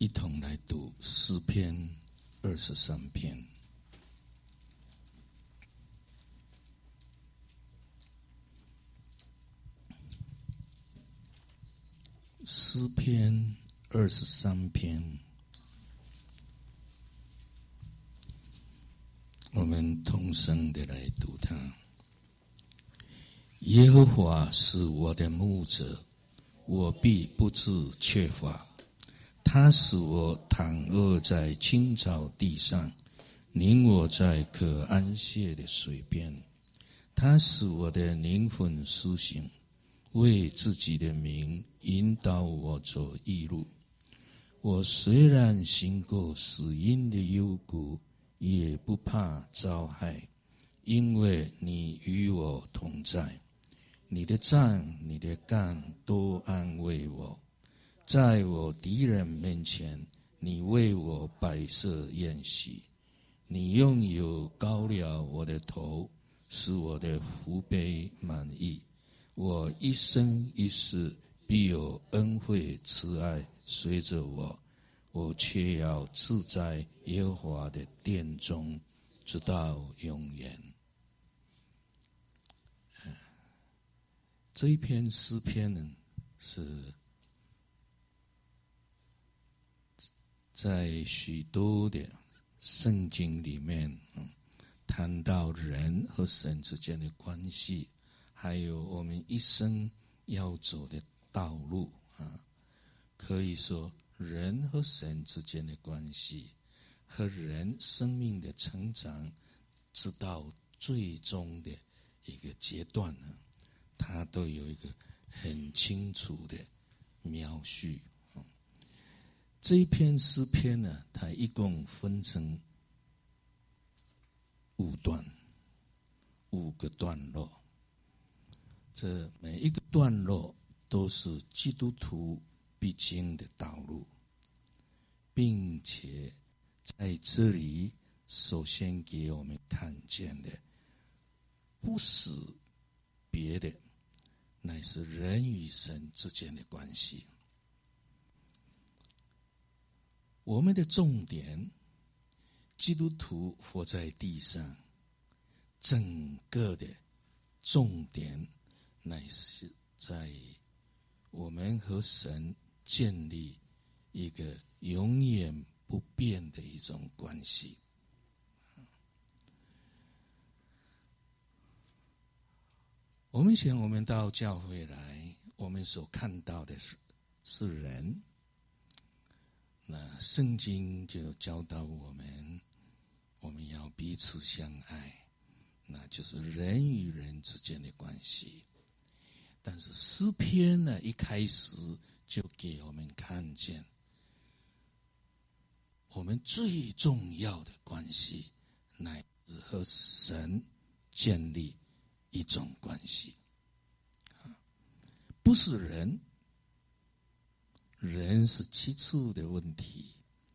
一同来读诗篇23篇。诗篇23篇，我们同声的来读它。耶和华是我的牧者，我必不致缺乏。他使我躺卧在青草地上，领我在可安歇的水边。他使我的灵魂苏醒，为自己的名引导我走义路。我虽然行过死荫的幽谷，也不怕遭害，因为你与我同在。你的杖你的竿都安慰我。在我敌人面前，你为我摆设宴席。你用油膏了我的头，使我的福杯满溢。我一生一世必有恩惠慈爱随着我，我却要自在耶和华的殿中，直到永远。这一篇诗篇呢，是在许多的圣经里面谈到人和神之间的关系，还有我们一生要走的道路可以说人和神之间的关系和人生命的成长直到最终的一个阶段呢，它都有一个很清楚的描述。这一篇诗篇呢，它一共分成5段，5个段落。这每一个段落都是基督徒必经的道路，并且在这里首先给我们看见的不是别的，乃是人与神之间的关系。我们的重点，基督徒活在地上，整个的重点乃是在我们和神建立一个永远不变的一种关系。我们到教会来，我们所看到的是人。那圣经就教导我们要彼此相爱，那就是人与人之间的关系。但是诗篇呢，一开始就给我们看见我们最重要的关系，乃是和神建立一种关系，不是人是其次的问题。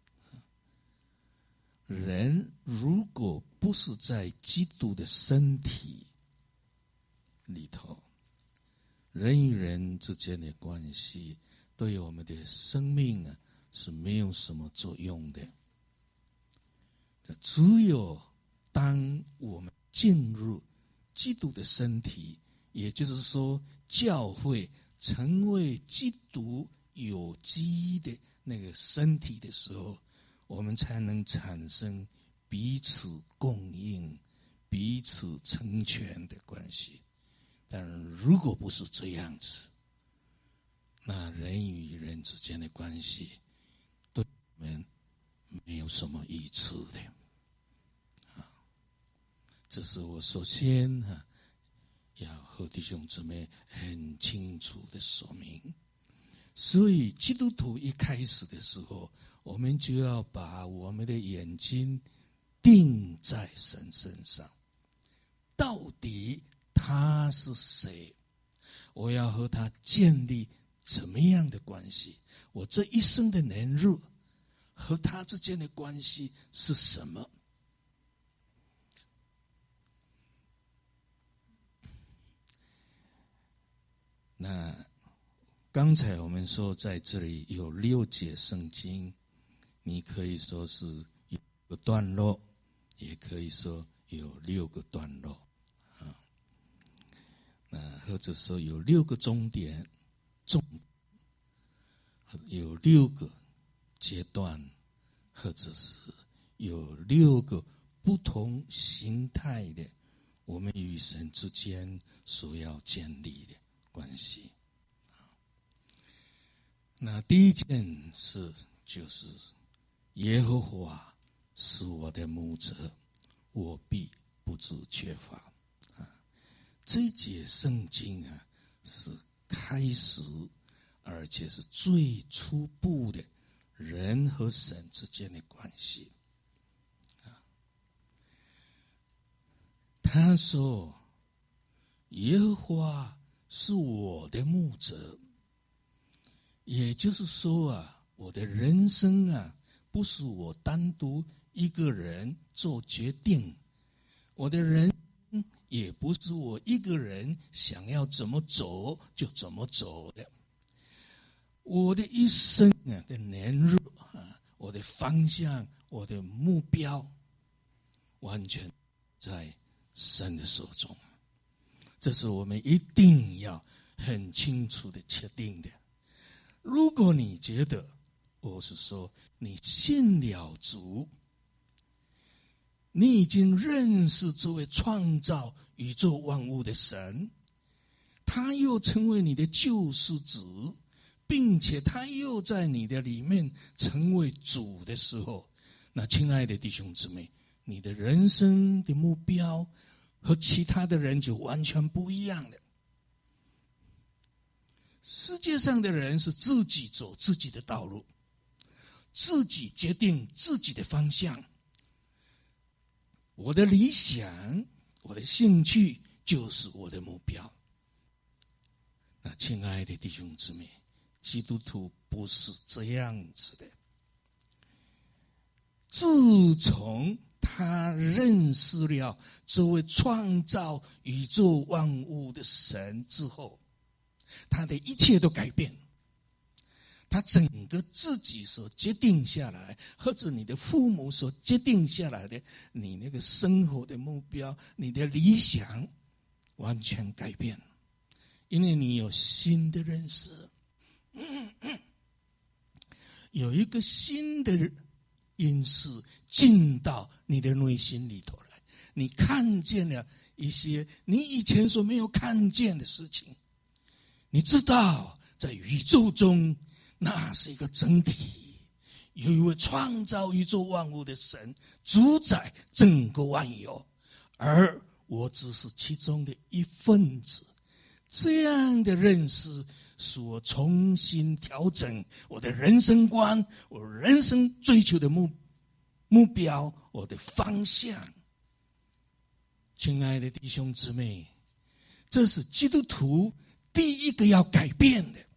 人如果不是在基督的身体里头，人与人之间的关系对我们的生命是没有什么作用的。只有当我们进入基督的身体，也就是说教会成为基督有机的那个身体的时候，我们才能产生彼此供应、彼此成全的关系。但如果不是这样子，那人与人之间的关系对我们没有什么益处的。这是我首先要和弟兄姊妹很清楚的说明。所以基督徒一开始的时候，我们就要把我们的眼睛定在神身上。到底他是谁？我要和他建立怎么样的关系？我这一生的年日和他之间的关系是什么？那刚才我们说在这里有6节圣经， 你可以说是有个段落，也可以说有6个段落啊。或者说有6个终点，有6个阶段，或者是有6个不同形态的我们与神之间所要建立的关系。那第一件事就是耶和华是我的牧者，我必不致缺乏。这一节圣经是开始，而且是最初步的人和神之间的关系。他说耶和华是我的牧者，也就是说我的人生不是我单独一个人做决定，我的人也不是我一个人想要怎么走就怎么走的。我的一生的年日我的方向，我的目标，完全在神的手中。这是我们一定要很清楚的确定的。如果你觉得，我是说你信了主，你已经认识这位创造宇宙万物的神，他又成为你的救世主，并且他又在你的里面成为主的时候，那亲爱的弟兄姊妹，你的人生的目标和其他的人就完全不一样了。世界上的人是自己走自己的道路，自己决定自己的方向。我的理想，我的兴趣就是我的目标。那亲爱的弟兄姊妹，基督徒不是这样子的。自从他认识了这位创造宇宙万物的神之后，他的一切都改变。他整个自己所决定下来，或者你的父母所决定下来的，你那个生活的目标，你的理想，完全改变。因为你有新的认识，有一个新的因素进到你的内心里头来，你看见了一些你以前所没有看见的事情。你知道在宇宙中那是一个整体，有一位创造宇宙万物的神主宰整个万有，而我只是其中的一份子。这样的认识使我重新调整我的人生观，我人生追求的目标，我的方向。亲爱的弟兄姊妹，这是基督徒第一个要改变的。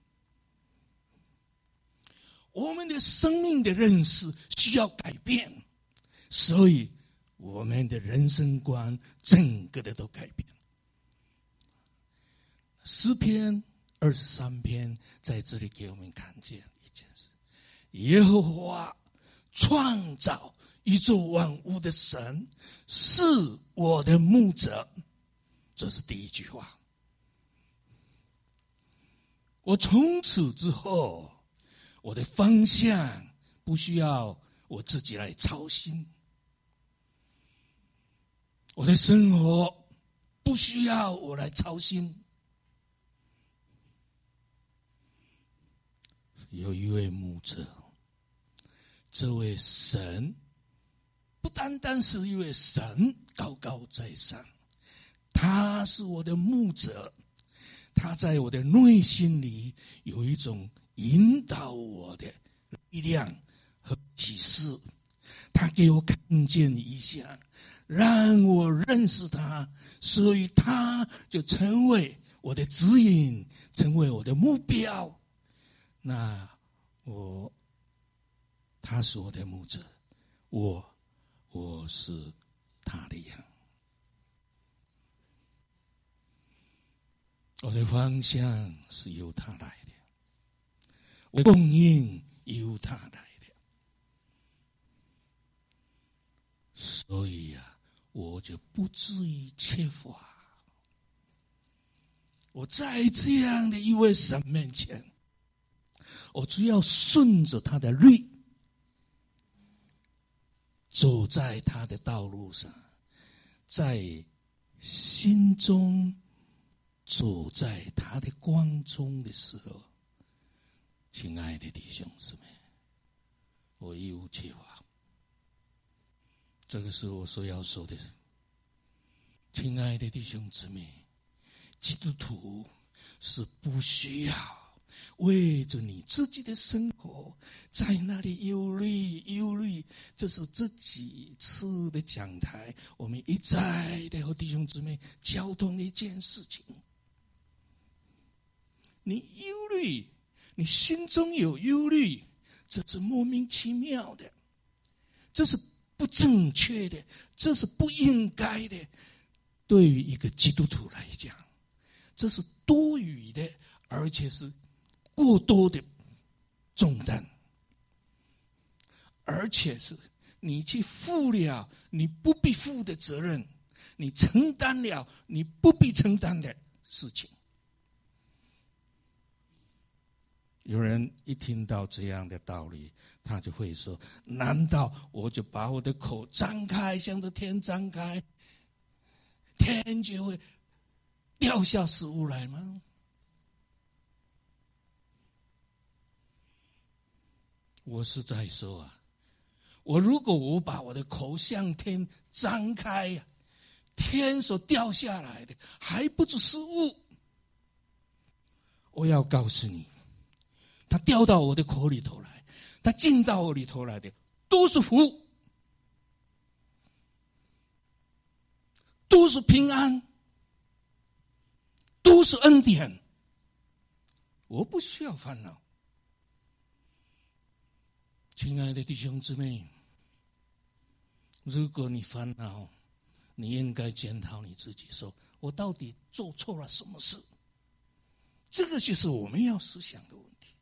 我们的生命的认识需要改变，所以我们的人生观整个的都改变。诗篇23篇在这里给我们看见一件事：耶和华创造宇宙万物的神是我的牧者，这是第一句话。我从此之后，我的方向不需要我自己来操心，我的生活不需要我来操心。有一位牧者，这位神不单单是一位神高高在上，他是我的牧者，他在我的内心里有一种引导我的力量和启示，他给我看见一下，让我认识他，所以他就成为我的指引，成为我的目标。那他是我的牧者，我是他的羊，我的方向是由他来的，我的供应由他来的。 所以我就不至于缺乏。我在这样的一位神面前，我只要顺着他的律，走在他的道路上，在心中走在他的光中的时候，亲爱的弟兄姊妹，我一无缺乏。这个是我所要说的。亲爱的弟兄姊妹，基督徒是不需要为着你自己的生活在那里忧虑。这是这几次的讲台我们一再的和弟兄姊妹交通的一件事情。你忧虑，你心中有忧虑，这是莫名其妙的，这是不正确的，这是不应该的。对于一个基督徒来讲，这是多余的，而且是过多的重担，而且是你去负了你不必负的责任，你承担了你不必承担的事情。有人一听到这样的道理，他就会说，难道我就把我的口张开，向着天张开，天就会掉下食物来吗？我是在说如果我把我的口向天张开，天所掉下来的还不是食物。我要告诉你，它掉到我的口里头来，它进到我里头来的都是福，都是平安，都是恩典。我不需要烦恼。亲爱的弟兄姊妹，如果你烦恼，你应该检讨你自己，说我到底做错了什么事？这个就是我们要思想的问题。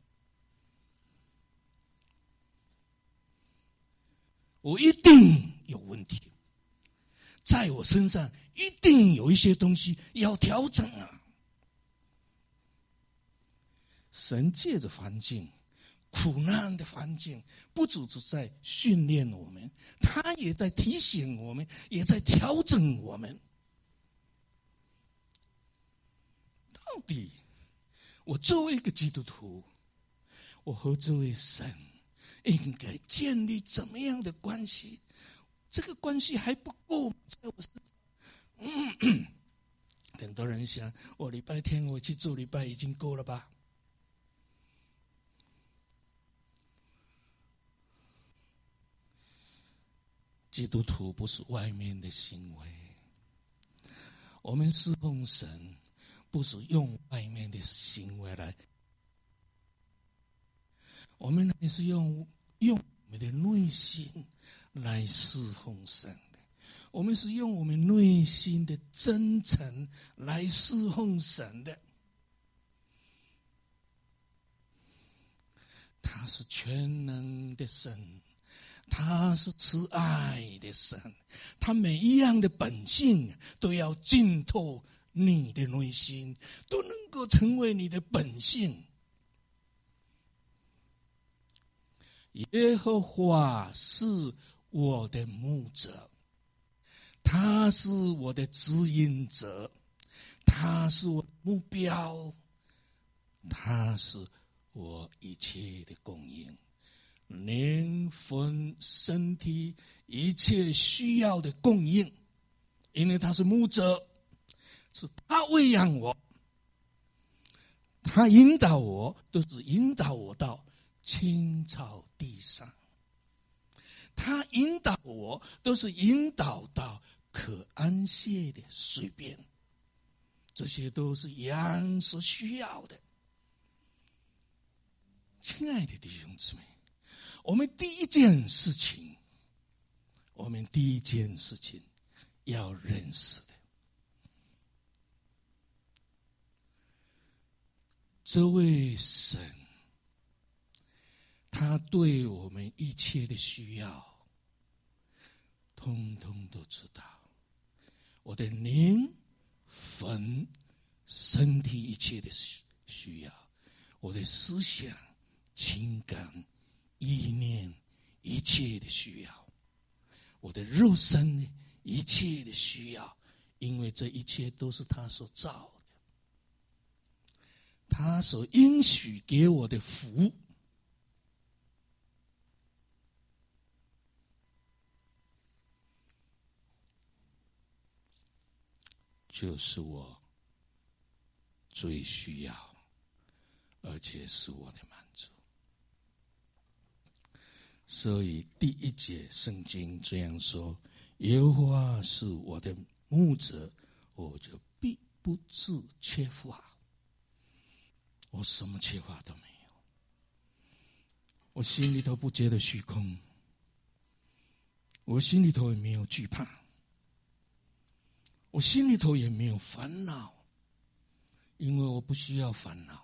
我一定有问题，在我身上一定有一些东西要调整啊。神借着环境，苦难的环境，不只是在训练我们，他也在提醒我们，也在调整我们。到底我作为一个基督徒，我和这位神应该建立怎么样的关系？这个关系还不够，在我身上很多人想，我礼拜天我去做礼拜已经够了吧？基督徒不是外面的行为，我们侍奉神不是用外面的行为来，我们也是用我们的内心来侍奉神的。我们是用我们内心的真诚来侍奉神的。他是全能的神，他是慈爱的神，他每一样的本性都要浸透你的内心，都能够成为你的本性。耶和华是我的牧者，他是我的指引者，他是我的目标，他是我一切的供应，灵魂身体一切需要的供应。因为他是牧者，是他喂养我，他引导我，都是引导我到青草地上，他引导我都是引导到可安歇的水边，这些都是羊所需要的。亲爱的弟兄姊妹，我们第一件事情要认识的，这位神，他对我们一切的需要通通都知道。我的灵魂身体一切的需要，我的思想情感意念一切的需要，我的肉身一切的需要，因为这一切都是他所造的，他所应许给我的福，就是我最需要，而且是我的满足。所以第1节圣经这样说：耶和华是我的牧者，我就必不致缺乏。我什么缺乏都没有，我心里头不觉得虚空，我心里头也没有惧怕，我心里头也没有烦恼，因为我不需要烦恼。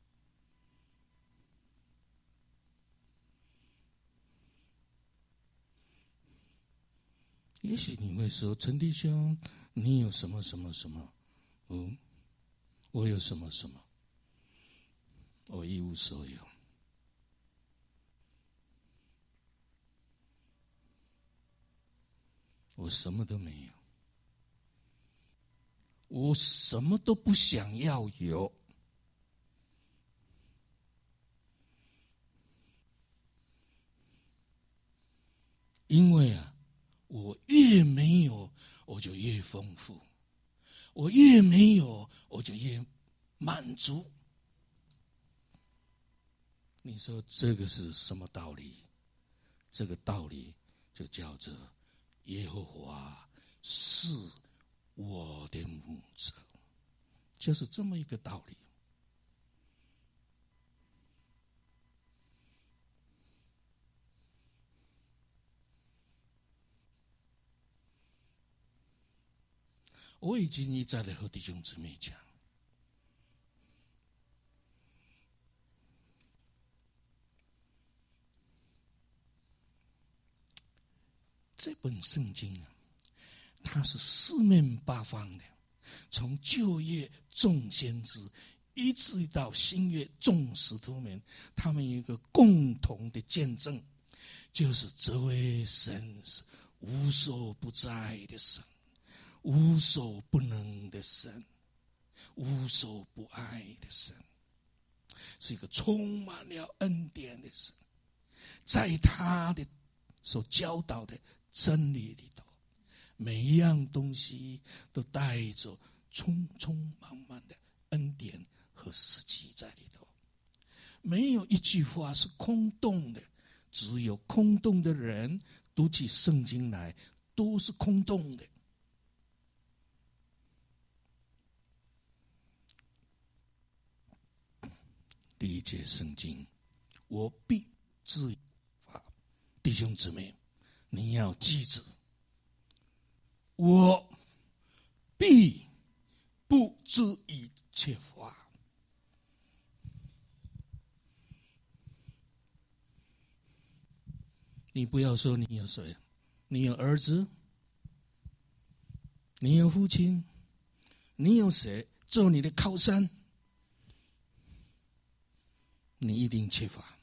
也许你会说，陈弟兄，你有什么什么什么？我有什么什么？我一无所有。我什么都没有，我什么都不想要有。因为我越没有，我就越丰富；我越没有，我就越满足。你说这个是什么道理？这个道理就叫做耶和华是我的牧者，就是这么一个道理。我已经一再的和弟兄姊妹讲，这本圣经它是四面八方的，从旧约众先知一直到新约众使徒们，他们有一个共同的见证，就是这位神是无所不在的神，无所不能的神，无所不爱的神，是一个充满了恩典的神。在他的所教导的真理里头，每一样东西都带着充充满满的恩典和实际在里头，没有一句话是空洞的。只有空洞的人读起圣经来都是空洞的。第1节圣经，我必致发。弟兄姊妹，你要记住，我必不致以缺乏。你不要说你有谁，你有儿子，你有父亲，你有谁做你的靠山，你一定缺乏。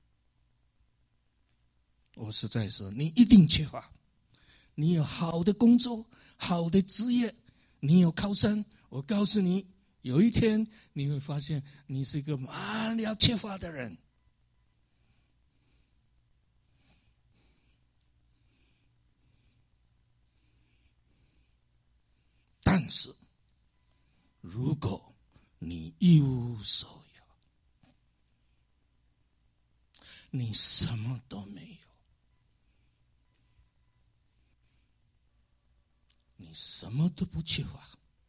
我实在说，你一定缺乏。你有好的工作，好的职业，你有靠山，我告诉你，有一天你会发现你是一个满了缺乏的人。但是如果你一无所有，你什么都没有，你什么都不缺乏。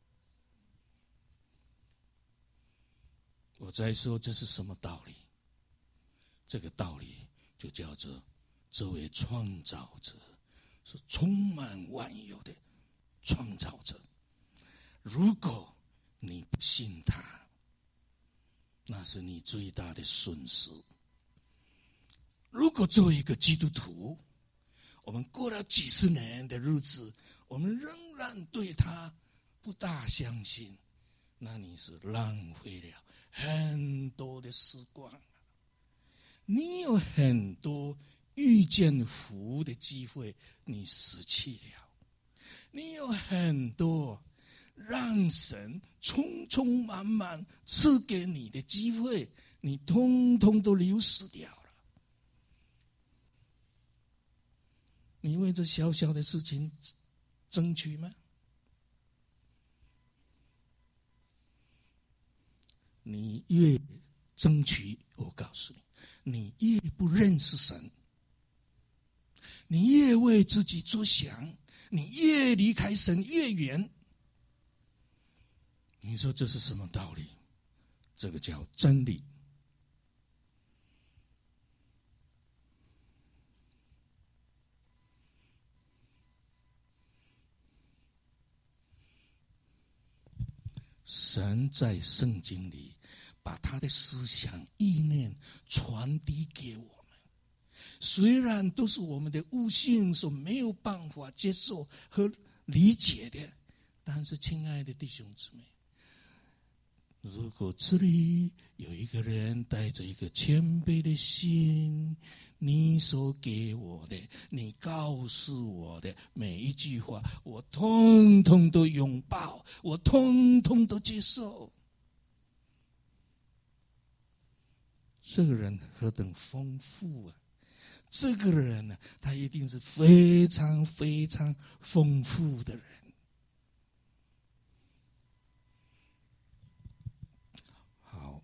我再说这是什么道理？这个道理就叫做这位创造者是充满万有的创造者。如果你不信他，那是你最大的损失。如果作为一个基督徒， 我们过了几十年的日子，我们仍然对他不大相信，那你是浪费了很多的时光。你有很多遇见福的机会，你失去了；你有很多让神匆匆忙忙赐给你的机会，你通通都流失掉了。你为这小小的事情争取吗？你越争取，我告诉你，你越不认识神，你越为自己着想，你越离开神越远。你说这是什么道理？这个叫真理。神在圣经里把他的思想意念传递给我们，虽然都是我们的悟性所没有办法接受和理解的，但是亲爱的弟兄姊妹，如果这里有一个人带着一个谦卑的心，你所给我的，你告诉我的每一句话，我通通都拥抱，我通通都接受。这个人何等丰富啊！这个人呢，他一定是非常非常丰富的人。好，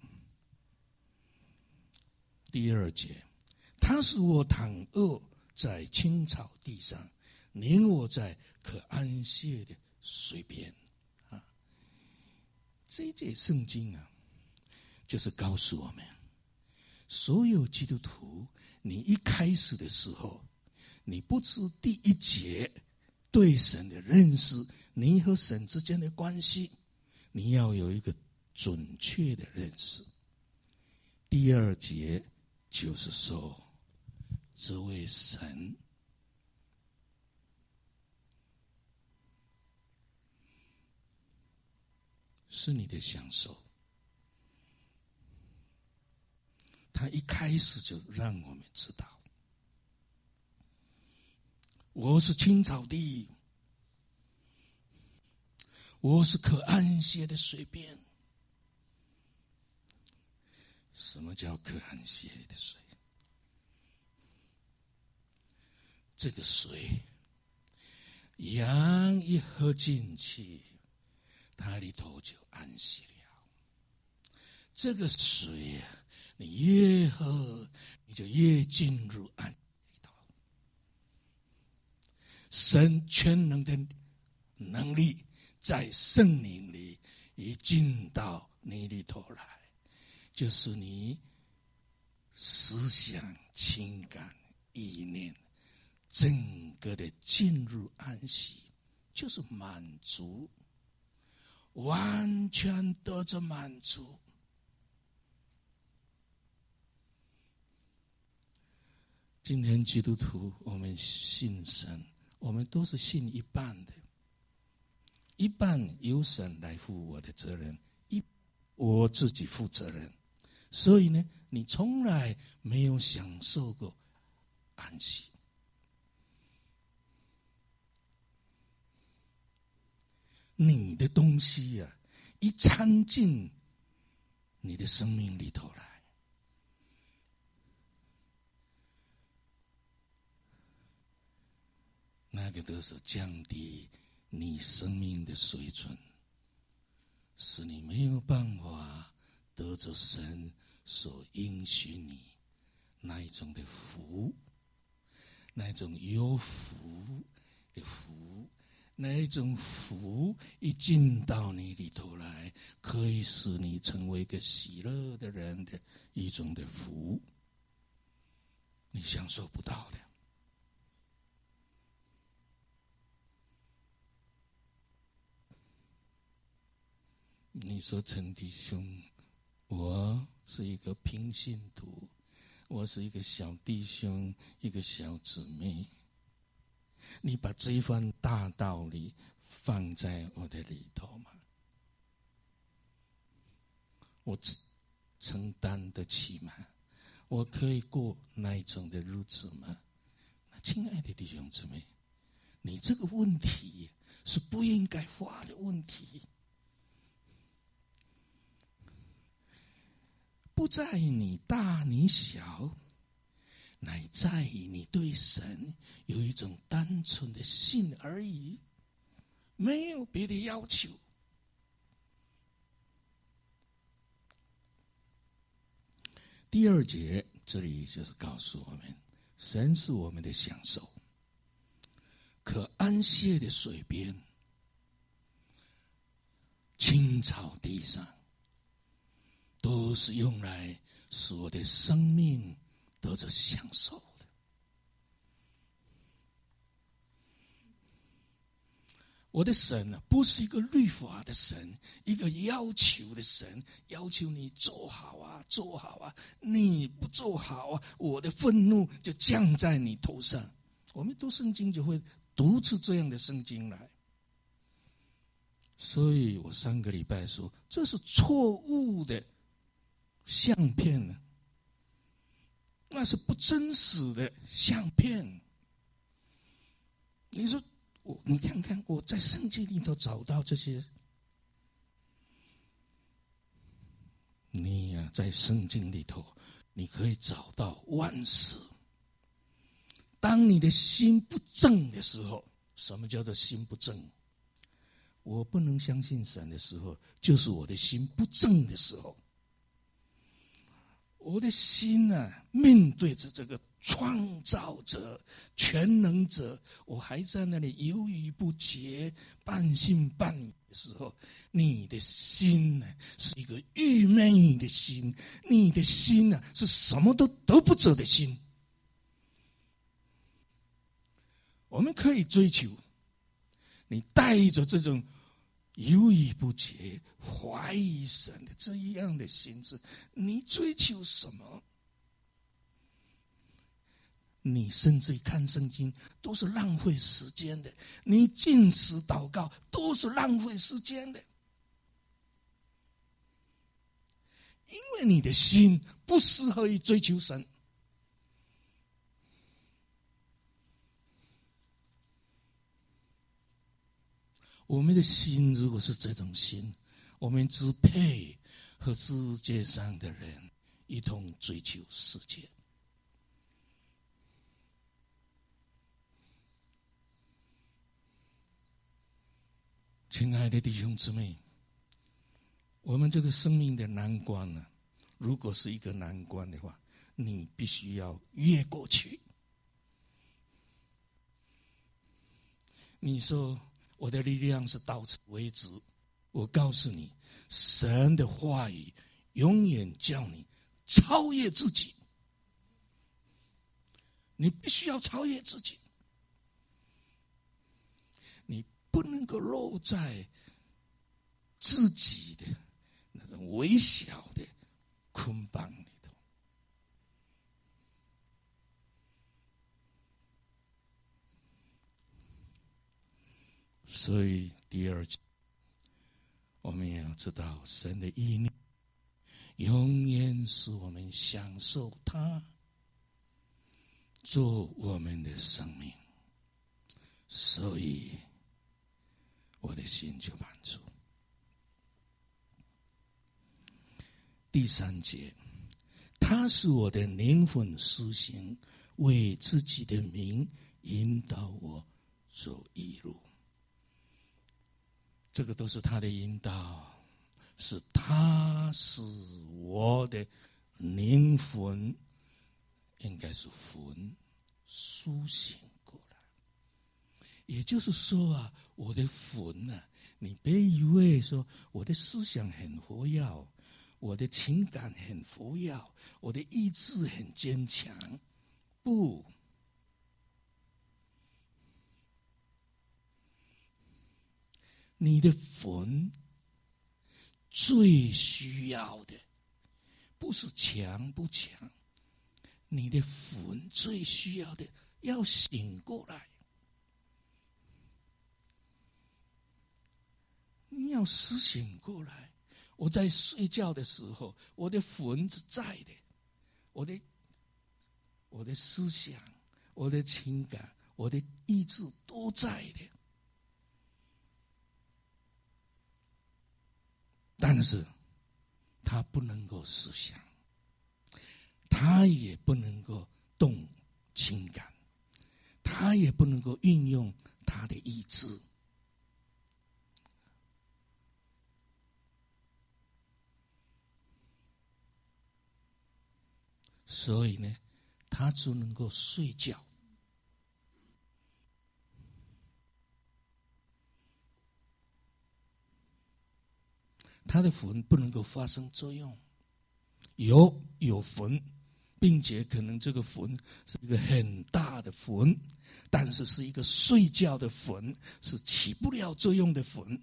第二节，他使我躺卧在青草地上，领我在可安歇的水边。这节圣经啊，就是告诉我们，所有基督徒，你一开始的时候，你不知第一节对神的认识，你和神之间的关系，你要有一个准确的认识。第二节就是说，这位神是你的享受。他一开始就让我们知道，我是青草地，我是可安歇的水边。什么叫可安歇的水？这个水，羊一喝进去，它里头就安息了。这个水啊，你越喝，你就越进入安息里头。神全能的能力在圣灵里已进到你里头来，就是你思想、情感、意念整个的进入安息，就是满足，完全得着满足。今天基督徒，我们信神，我们都是信一半的，一半由神来负我的责任，我自己负责任。所以呢，你从来没有享受过安息。你的东西啊，一掺进你的生命里头来，那个都是降低你生命的水准，使你没有办法得着神所应许你那一种的福，那一种有福的福，那一种福一进到你里头来，可以使你成为一个喜乐的人的一种的福，你享受不到的。你说陈弟兄，我是一个平信徒，我是一个小弟兄，一个小姊妹， 你把这一番大道理放在我的里头吗？我承担得起吗？我可以过那一种的日子吗？亲爱的弟兄姊妹，你这个问题是不应该发的问题，不在于你大你小，乃在于你对神有一种单纯的信而已，没有别的要求。第二节这里就是告诉我们，神是我们的享受，可安歇的水边，青草地上，都是用来使我的生命得着享受的。我的神呢，不是一个律法的神，一个要求的神，要求你做好啊，做好啊，你不做好啊，我的愤怒就降在你头上。我们读圣经就会读出这样的圣经来。所以我上个礼拜说，这是错误的相片呢，那是不真实的相片。你说你看看，我在圣经里头找到这些，你在圣经里头，你可以找到万事。当你的心不正的时候，什么叫做心不正？我不能相信神的时候，就是我的心不正的时候。我的心面对着这个创造者、全能者，我还在那里犹豫不决、半信半疑的时候，你的心是一个郁闷的心，你的心是什么都得不着的心。我们可以追求，你带着这种犹豫不决、怀疑神的这样的心智，你追求什么？你甚至看圣经都是浪费时间的，你禁食祷告都是浪费时间的，因为你的心不适合于追求神。我们的心如果是这种心，我们只配和世界上的人一同追求世界。亲爱的弟兄姊妹，我们这个生命的难关如果是一个难关的话，你必须要越过去。你说我的力量是到此为止，我告诉你，神的话语永远叫你超越自己。你必须要超越自己，你不能够落在自己的那种微小的捆绑里头。所以第二节，我们也要知道，神的意念永远使我们享受他做我们的生命，所以我的心就满足。第三节，他是我的灵魂施行，为自己的名引导我走义路。这个都是他的引导，是他使我的灵魂，应该是魂苏醒过来。也就是说我的魂你别以为说我的思想很活跃，我的情感很活跃，我的意志很坚强，不，你的魂最需要的不是强不强，你的魂最需要的要醒过来。 你要苏醒过来。我在睡觉的时候，我的魂是在的，我的思想、我的情感、我的意志都在的。但是他不能够思想，他也不能够动情感，他也不能够运用他的意志。所以呢，他只能够睡觉。他的魂不能够发生作用，有魂，并且可能这个魂是一个很大的魂，但是是一个睡觉的魂，是起不了作用的魂。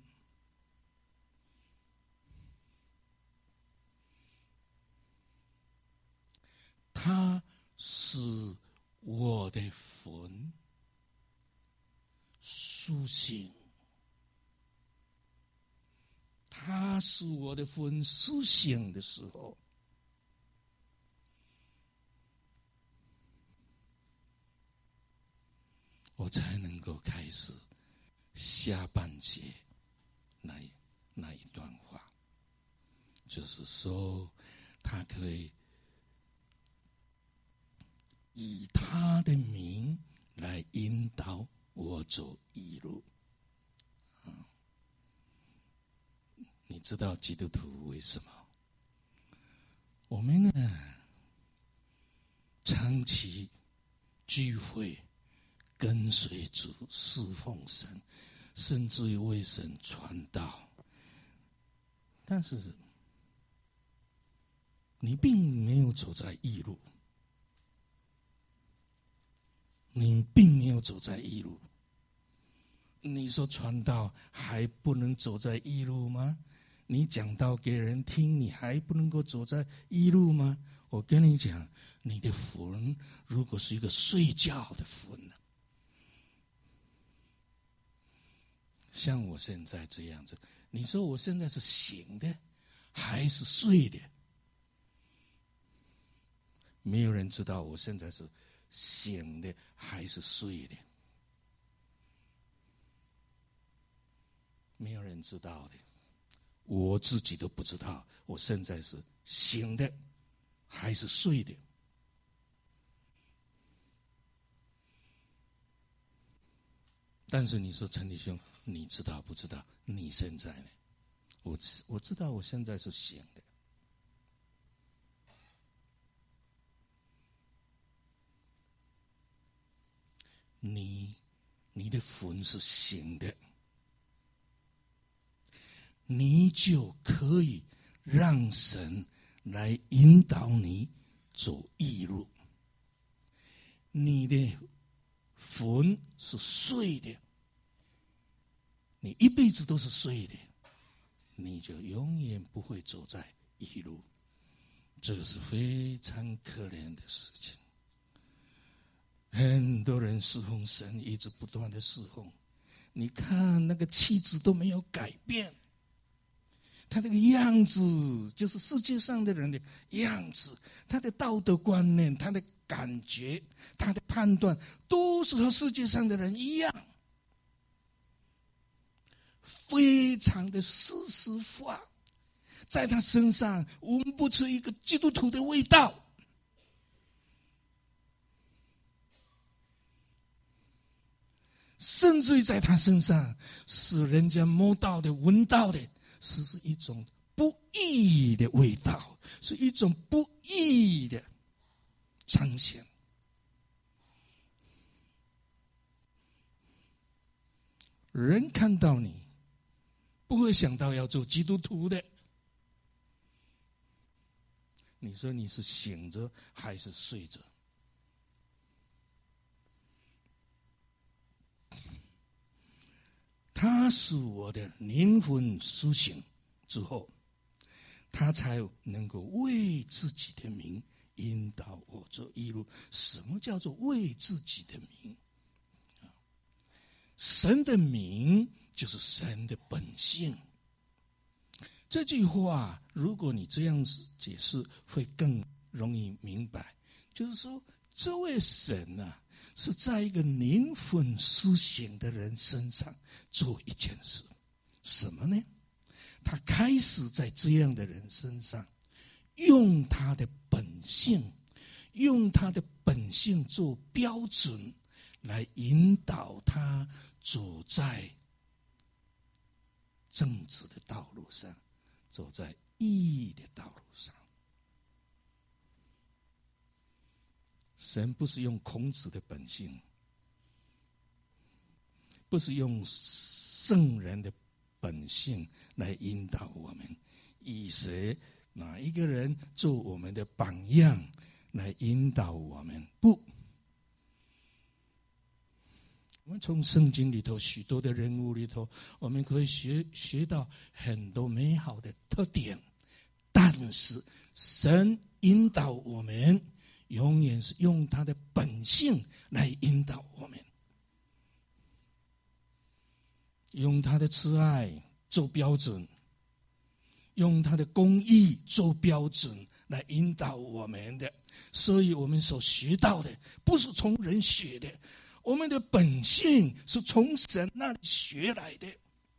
他使我的魂苏醒，他使我的魂苏醒的时候，我才能够开始下半节那一段话，就是说他可以以他的名来引导我走义路。你知道基督徒为什么？我们呢，长期聚会，跟随主，侍奉神，甚至于为神传道，但是你并没有走在义路，你并没有走在义路。你说传道还不能走在义路吗？你讲道给人听，你还不能够走在义路吗？我跟你讲，你的魂如果是一个睡觉的魂，像我现在这样子，你说我现在是醒的还是睡的？没有人知道我现在是醒的还是睡的，没有人知道的。我自己都不知道我现在是醒的还是睡的。但是你说陈弟兄，你知道不知道你现在呢？我知道我现在是醒的。你的魂是醒的，你就可以让神来引导你走义路。你的魂是睡的，你一辈子都是睡的，你就永远不会走在义路。这是非常可怜的事情。很多人侍奉神，一直不断的侍奉，你看那个妻子都没有改变，他这个样子就是世界上的人的样子，他的道德观念，他的感觉，他的判断都是和世界上的人一样，非常的世俗化，在他身上闻不出一个基督徒的味道。甚至于在他身上使人家摸到的闻到的是一种不义的味道，是一种不义的彰显。人看到你不会想到要做基督徒的。你说你是醒着还是睡着？他使我的灵魂苏醒之后，他才能够为自己的名引导我走义路。什么叫做为自己的名？神的名就是神的本性， 这句话，如果你这样子解释，会更容易明白。就是说，这位神啊，是在一个灵魂苏醒的人身上做一件事，什么呢？他开始在这样的人身上，用他的本性做标准，来引导他走在正直的道路上，走在义的道路上。神不是用孔子的本性，不是用圣人的本性来引导我们，以谁哪一个人做我们的榜样来引导我们？不，我们从圣经里头许多的人物里头，我们可以学到很多美好的特点，但是神引导我们，永远是用他的本性来引导我们，用他的慈爱做标准，用他的公义做标准来引导我们的。所以我们所学到的不是从人学的，我们的本性是从神那里学来的。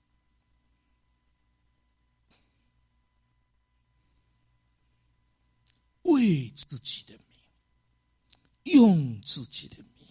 为自己的名，用自己的名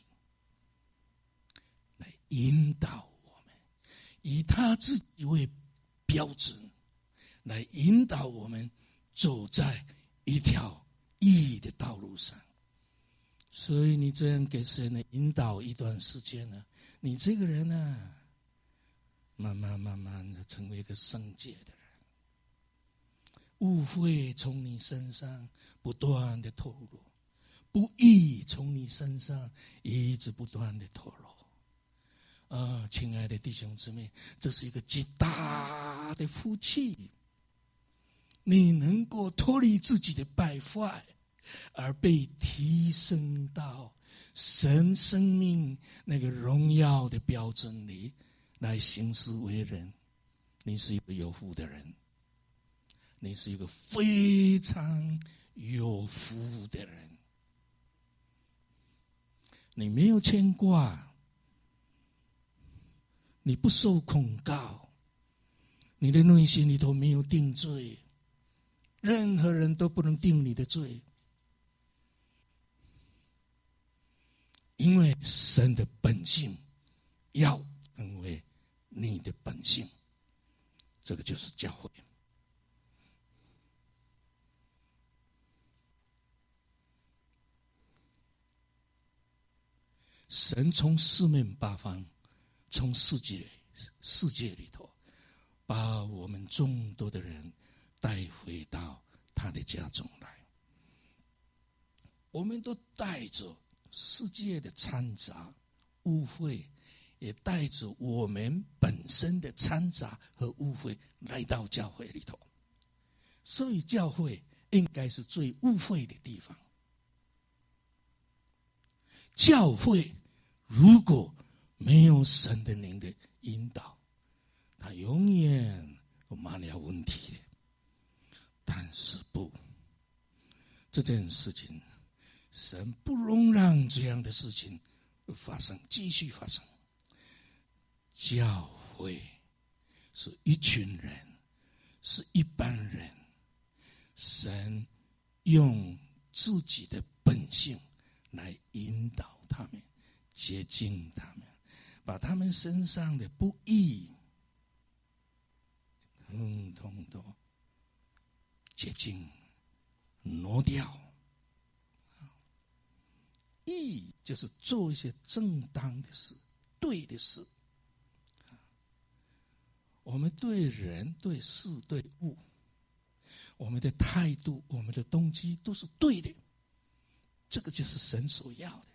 来引导我们，以他自己为标准来引导我们走在一条义的道路上。所以你这样给神的引导一段时间呢，你这个人呢，慢慢的成为一个圣洁的人，误会从你身上不断的透露，不义从你身上一直不断的透露。亲爱的弟兄姊妹，这是一个极大的福气，你能够脱离自己的败坏，而被提升到神生命那个荣耀的标准里来行事为人。你是一个有福的人，你是一个非常有福的人，你没有牵挂，你不受控告，你的内心里头没有定罪，任何人都不能定你的罪，因为神的本性要成为你的本性，这个就是教会。神从四面八方，从世界里头，把我们众多的人带回到他的家中来。我们都带着世界的掺杂污秽，也带着我们本身的掺杂和污秽来到教会里头。所以教会应该是最污秽的地方。教会如果没有神的灵的引导，它永远满了问题的。但是不，这件事情神不容让这样的事情发生，继续发生。教会是一群人，是一般人，神用自己的本性来引导他们，接近他们，把他们身上的不义统统都接近挪掉。义就是做一些正当的事，对的事。我们对人、对事、对物，我们的态度、我们的动机都是对的，这个就是神所要的。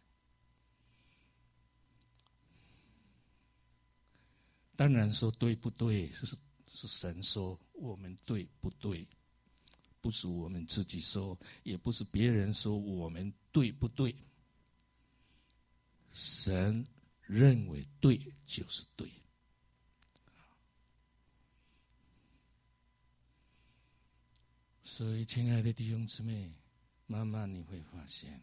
当然说对不对，是神说我们对不对，不是我们自己说，也不是别人说我们对不对。神认为对就是对。 所以，亲爱的弟兄姊妹，慢慢你会发现，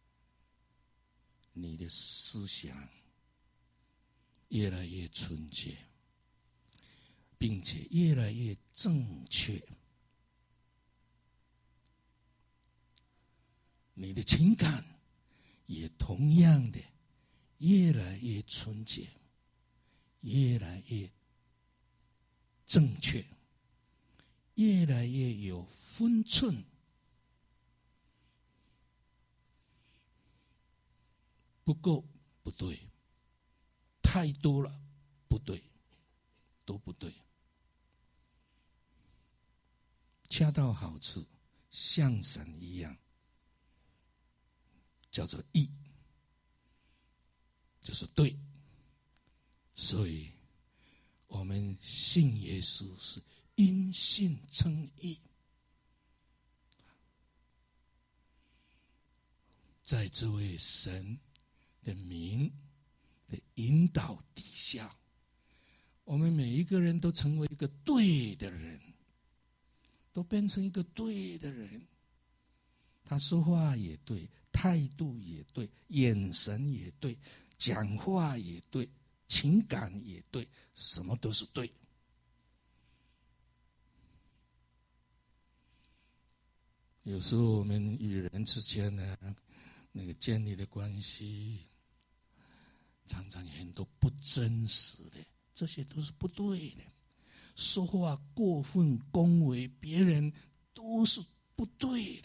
你的思想越来越纯洁，并且越来越正确。你的情感也同样的越来越纯洁，越来越正确，越来越有分寸。不够不对，太多了不对，都不对，恰到好处，像神一样，叫做义，就是对。所以我们信耶稣是因信称义，在这位神的名的引导底下，我们每一个人都成为一个对的人，都变成一个对的人。他说话也对，态度也对，眼神也对，讲话也对，情感也对，什么都是对。有时候我们与人之间呢，那个建立的关系，常常有很多不真实的，这些都是不对的。说话过分恭维别人，都是不对的。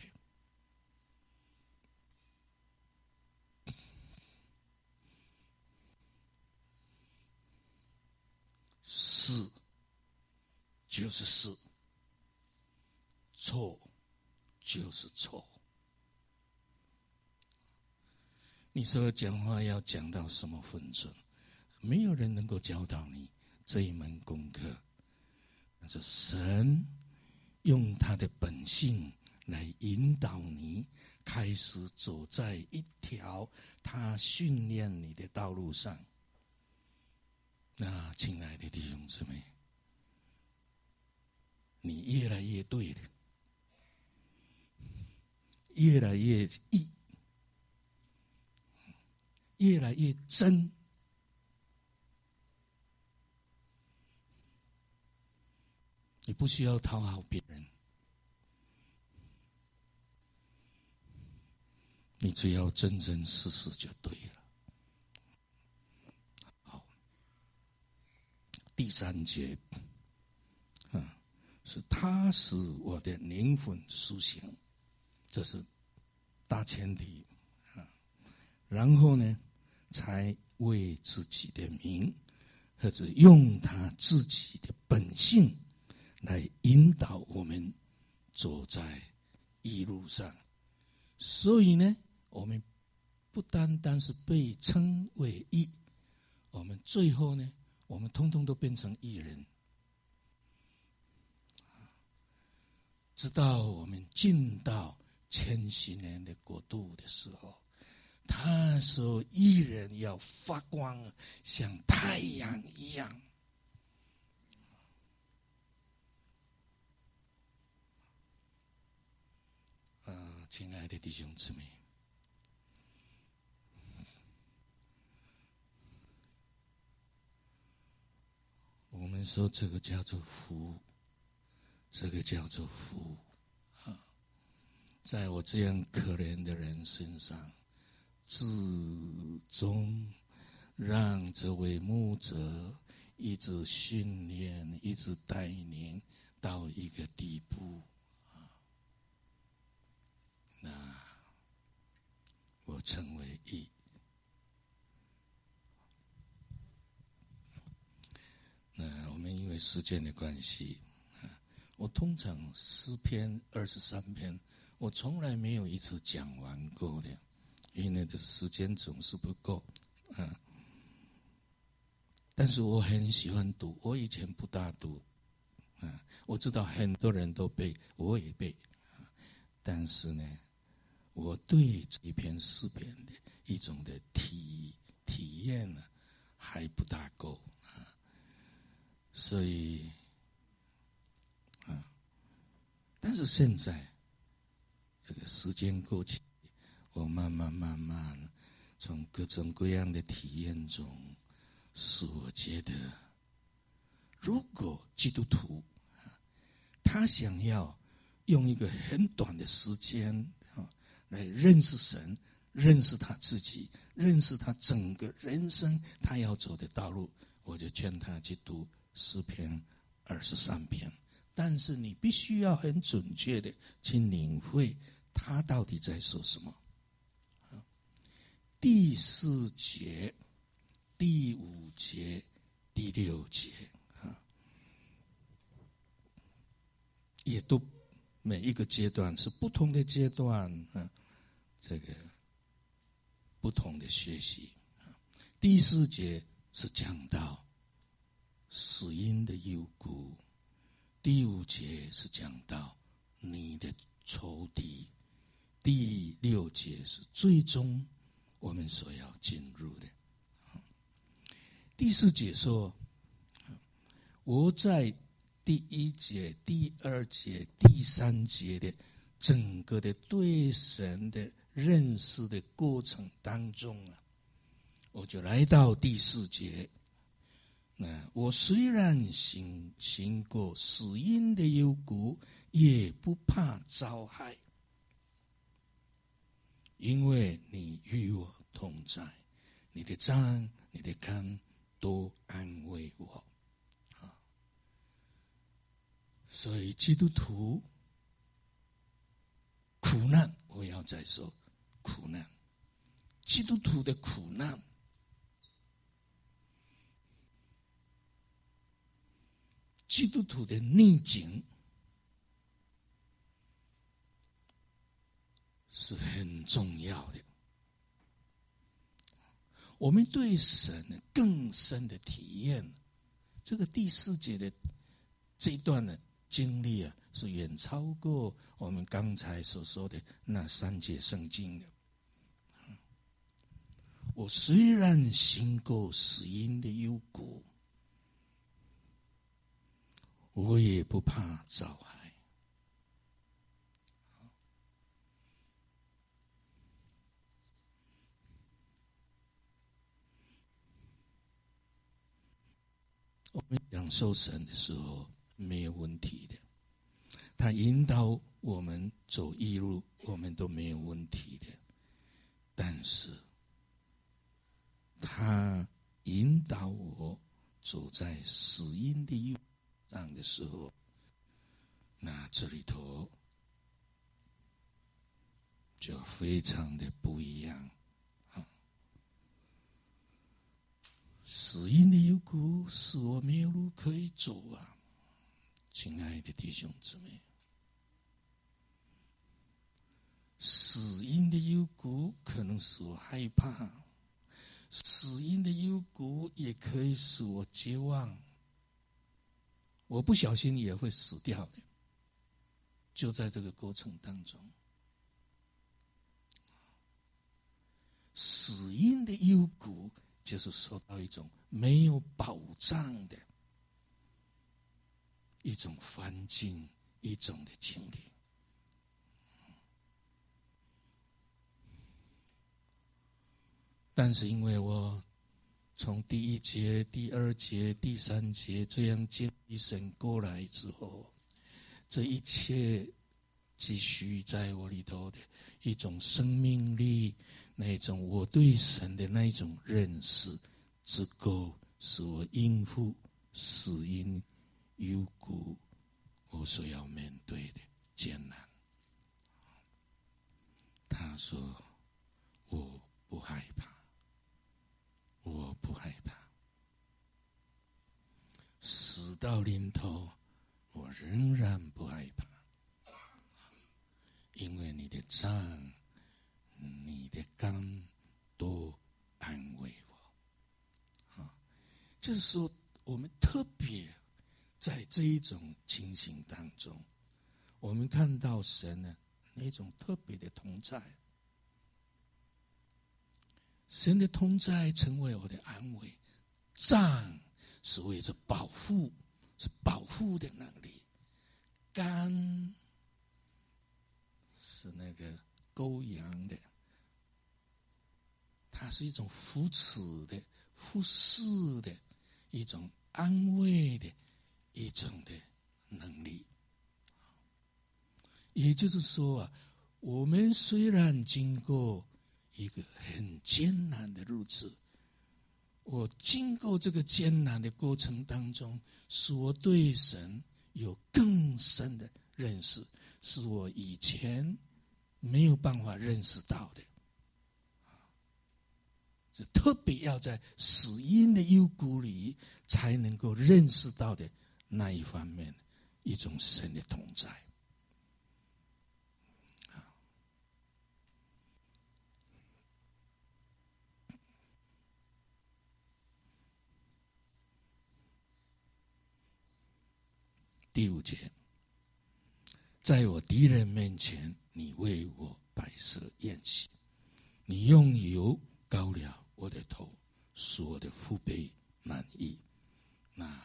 是就是是，错就是错。你说讲话要讲到什么分寸？没有人能够教导你这一门功课。那是神用他的本性来引导你，开始走在一条他训练你的道路上。那亲爱的弟兄姊妹，你越来越对了，越来越义，越来越真。你不需要讨好别人，你只要真真实实就对了。好，第3节，是他使我的灵魂苏醒，这是大前提。然后呢，才为自己的名，或者用他自己的本性来引导我们走在义路上。所以呢，我们不单单是被称为义，我们最后呢，我们通通都变成义人。直到我们进到千禧年的国度的时候，他说义人要发光，像太阳一样。亲爱的弟兄姊妹，我们说这个叫做福，这个叫做福啊！在我这样可怜的人身上，至终让这位牧者一直训练，一直带领到一个地步啊，那我成为义。那我们因为时间的关系，我通常诗篇23篇，我从来没有一次讲完过的，因为的时间总是不够。但是我很喜欢读，我以前不大读，我知道很多人都背，我也背，但是呢，我对这一篇诗篇的一种的体验呢，还不大够。所以但是现在这个时间过去，我慢慢从各种各样的体验中，使我觉得，如果基督徒他想要用一个很短的时间来认识神，认识他自己，认识他整个人生他要走的道路，我就劝他去读诗篇23篇。但是你必须要很准确的去领会他到底在说什么。第4节、第5节、第6节，也都每一个阶段是不同的阶段，这个不同的学习。第4节是讲到死因的幽谷，第5节是讲到你的仇敌，第6节是最终我们所要进入的。第4节说，我在第1节、第2节、第3节的整个的对神的认识的过程当中我就来到第4节。我虽然行过死荫的幽谷，也不怕遭害，因为你与我同在，你的杖、你的竿都安慰我。所以基督徒苦难，我要再说苦难，基督徒的苦难，基督徒的逆境是很重要的。我们对神更深的体验，这个第4节的这一段的经历是远超过我们刚才所说的那3节圣经的。我虽然行过死荫的幽谷，我也不怕遭害。我们享受神的时候没有问题的，他引导我们走义路，我们都没有问题的。但是他引导我走在死荫的路上的时候，那这里头就非常的不一样。死荫的幽谷使我没有路可以走啊，亲爱的弟兄姊妹，死荫的幽谷可能使我害怕，死荫的幽谷也可以使我绝望，我不小心也会死掉的，就在这个过程当中。死荫的幽谷就是受到一种没有保障的一种环境，一种的经历。但是因为我从第1节、第2节、第3节这样经历神过来之后，这一切继续在我里头的一种生命力，那种我对神的那一种认识之够，使我应付死荫幽谷我所要面对的艰难。他说我不害怕，我不害怕，死到临头我仍然不害怕，因为你的杖、你的竿都安慰我。就是说我们特别在这一种情形当中，我们看到神呢那种特别的同在，神的同在成为我的安慰，杖是为着保护，是保护的能力，竿是那个羔羊的，它是一种扶持的、服侍的一种安慰的一种的能力。也就是说啊，我们虽然经过一个很艰难的日子，我经过这个艰难的过程当中，使我对神有更深的认识，是我以前没有办法认识到的，是特别要在死荫的幽谷里才能够认识到的那一方面，一种神的同在。第5节，在我敌人面前，你为我摆设宴席，你用油膏了我的头，使我的腹背满意。那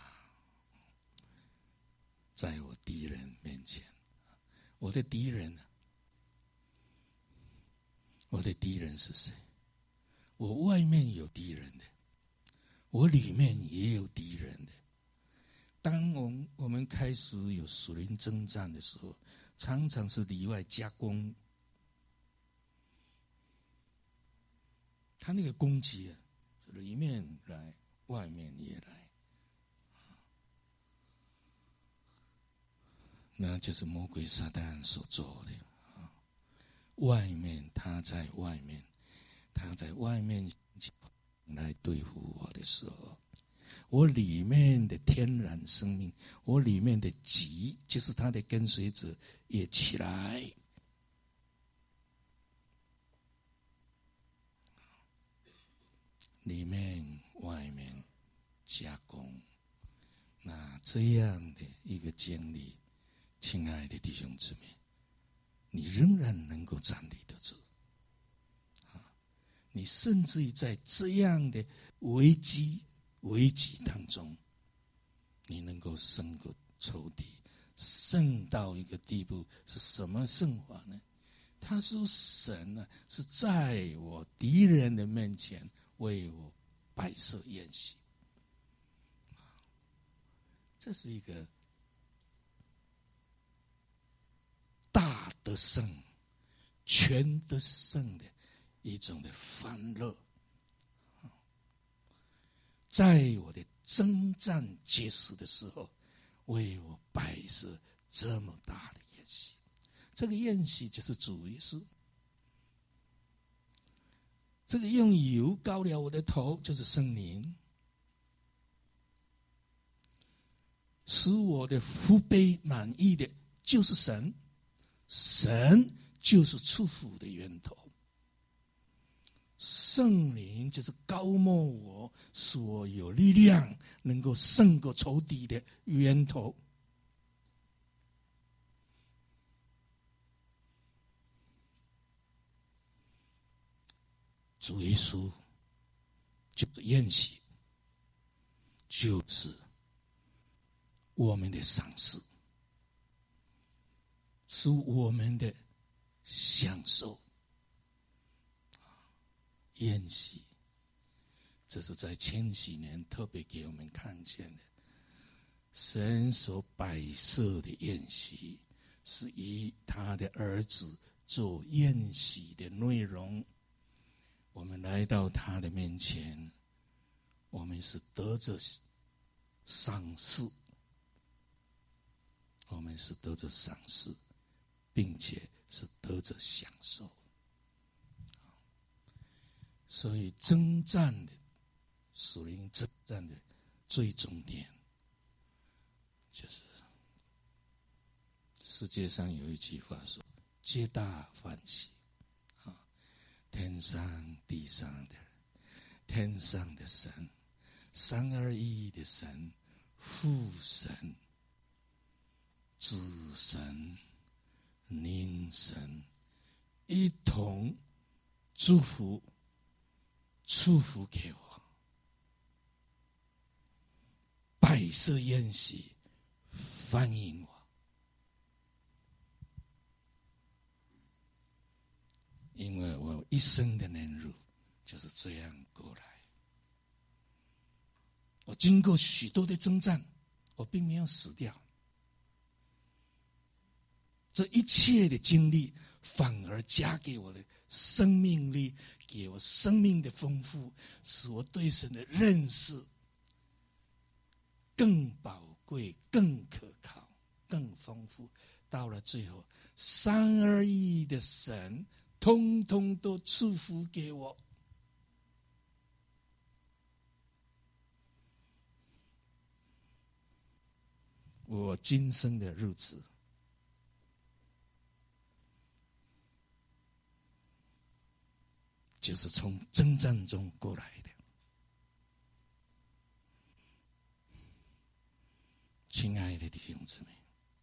在我敌人面前，我的敌人呢？我的敌人是谁？我外面有敌人的，我里面也有敌人的。当我们开始有属灵征战的时候，常常是里外夹攻。他那个攻击啊，里面来，外面也来，那就是魔鬼撒旦所做的。外面他在外面来对付我的时候，我里面的天然生命，我里面的己，就是他的跟随者也起来，里面外面加工。那这样的一个经历，亲爱的弟兄姊妹，你仍然能够站立得住。你甚至于在这样的危机当中，你能够胜过仇敌，胜到一个地步，是什么胜法呢？他说神呢，是在我敌人的面前为我摆设宴席。这是一个大得胜、全得胜的一种的欢乐。在我的征战结束的时候，为我摆设这么大的宴席。这个宴席就是主耶稣，这个用油膏了我的头就是圣灵，使我的腹背满意的就是神，神就是祝福的源头。圣灵就是膏抹我，使我有力量，能够胜过仇敌的源头。主耶稣就是宴席，就是我们的赏赐，是我们的享受。宴席，这是在千禧年特别给我们看见的。神所摆设的宴席，是以他的儿子做宴席的内容。我们来到他的面前，我们是得着赏赐，我们是得着赏赐，并且是得着享受。所以征战的属灵征战的最终点，就是世界上有一句话说：皆大欢喜。天上地上的天上的神，三而一的神，父神、子神、灵神，一同祝福给我，摆设宴席，欢迎我。 因为我一生的年日就是这样过来。我经过许多的征战，我并没有死掉。这一切的经历反而加给我的生命力，给我生命的丰富，使我对神的认识更宝贵、更可靠、更丰富。到了最后，三而一的神通通都祝福给我。我今生的日子就是从征战中过来的。亲爱的弟兄姊妹，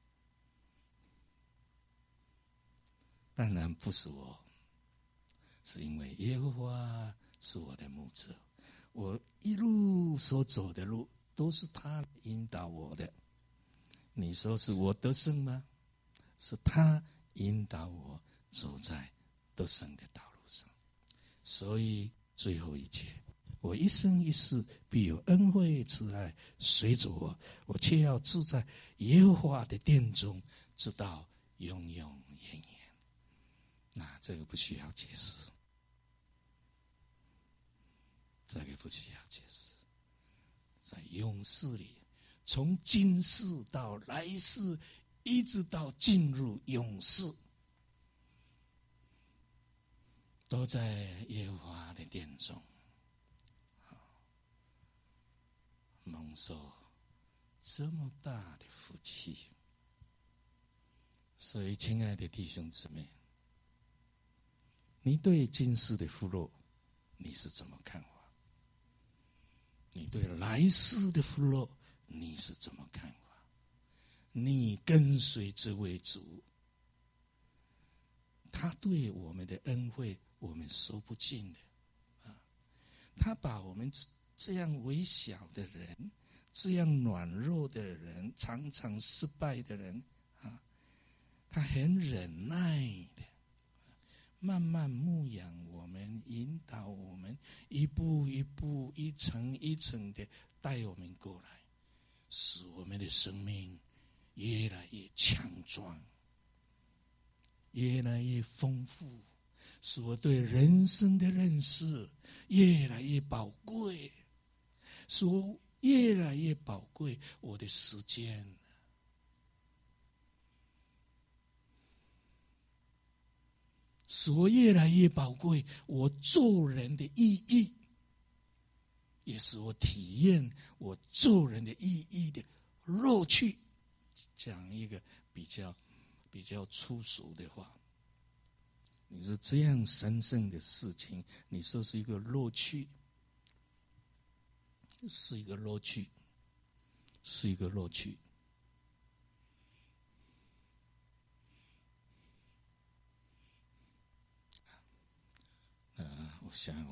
当然不是我，是因为耶和华是我的牧者，我一路所走的路都是他引导我的。你说是我得胜吗？是他引导我走在得胜的道路上。所以最后一节，我一生一世必有恩惠慈爱随着我，我却要住在耶和华的殿中，直到永永远远。那这个不需要解释，这个不需要解释。在永世里，从今世到来世，一直到进入永世，都在耶和华的殿中蒙受这么大的福气。所以亲爱的弟兄姊妹，你对今世的福乐你是怎么看法？你对来世的福乐你是怎么看法？你跟随这位主，他对我们的恩惠我们说不尽的他把我们这样微小的人，这样软弱的人，常常失败的人他很忍耐的慢慢牧养我们，引导我们，一步一步、一层一层的带我们过来，使我们的生命越来越强壮，越来越丰富，使我对人生的认识越来越宝贵，使我越来越宝贵我的时间，使我越来越宝贵我做人的意义，也使我体验我做人的意义的乐趣。讲一个比较粗俗的话，你说这样神圣的事情，你说是一个乐趣，是一个乐趣，是一个乐趣。我想